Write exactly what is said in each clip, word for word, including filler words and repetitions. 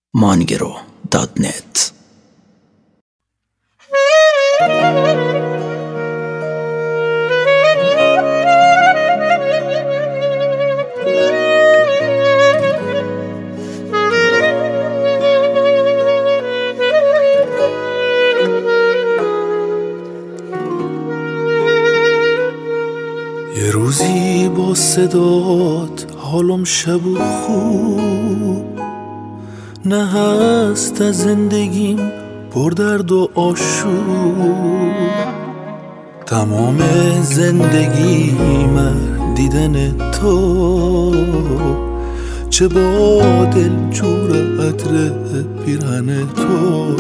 مانگرو دات نت. یه روزی با صدات حالم شب و خوب، نه هست از زندگیم پر درد و آشوب. تمام زندگیم دیدن تو، چه با دل جور عطر پیرهن تو.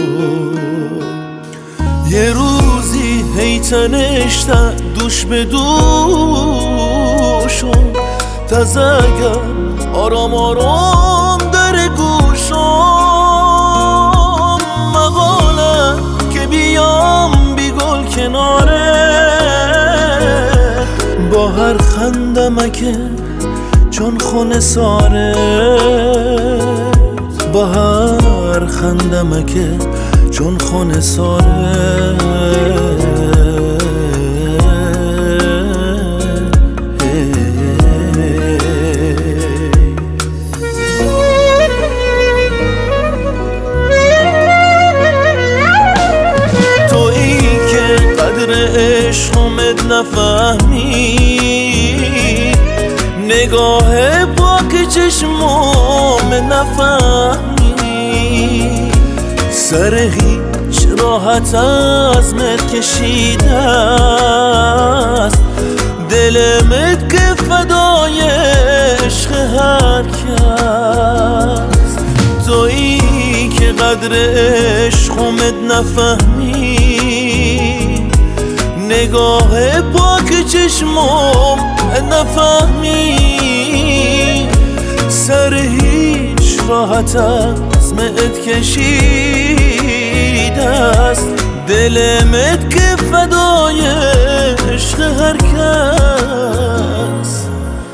یه روزی هی تنشتن دوش به دوشم، تزگر آرام آرام در گوشم. مقاله که بیام بی گل کناره، با هر خندمکه چون خونه ساره. با هر خندمکه چون خونه ساره. تویی که قدر عشقمت نفهمی، نگاه پاک چشمام نفهمی. سر هیچ راحت عزمت کشیده است، دلمت که فدای عشق هر کس. تویی که قدر عشقمت نفهمی، نگاه پاک چشمام نفهمی. سر هیچ راحت عزمت کشیده است، دلمت که فدای عشق هر کس.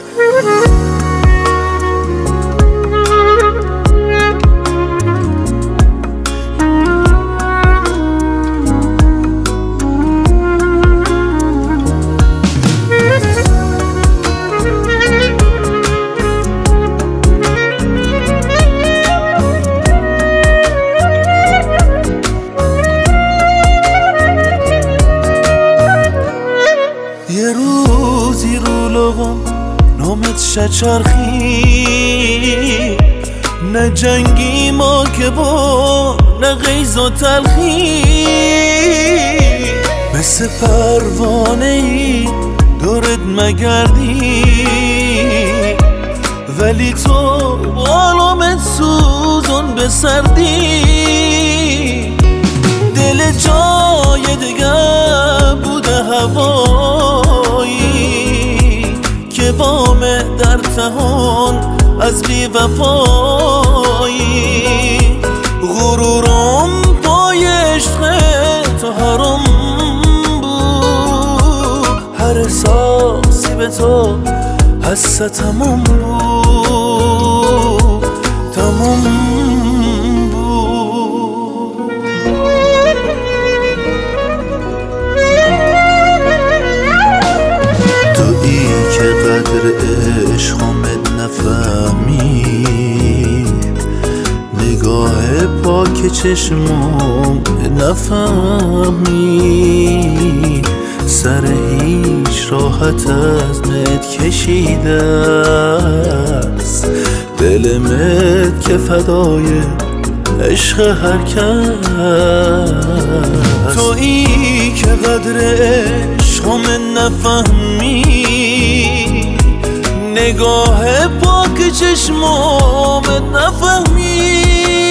یه روزی رو لبم نامت شچرخی، نه جنگی ما که با نه غیظ و تلخی. مثل پروانه ای دورت مگردی، ولی تو بالامت سوزن به سردی. دل جای دیگه بوده هوایی، که وام در تهان از بی وفایی. غرورم پای عشق تو حرام بود، هر احساسی به تو حس تمام بود، تمام بود. تویی که قدر عشقمت نفهمی، نگاه پاک چشمام نفهمی. سر هیچ راحت عزمت کشیده است، دلمت که فدای عشق هر کس. تویی که قدر عشقمت نفهمی، نگاه پاک چشمامت نفهمی.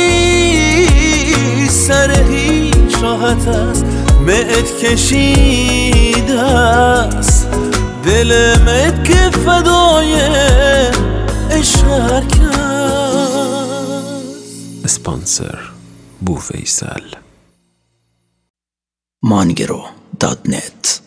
سر هیچ راحت است مت کشیده است، دلمت که فدای عشق هر کس. اسپانسر بوفیسل. مانگرو دات نت.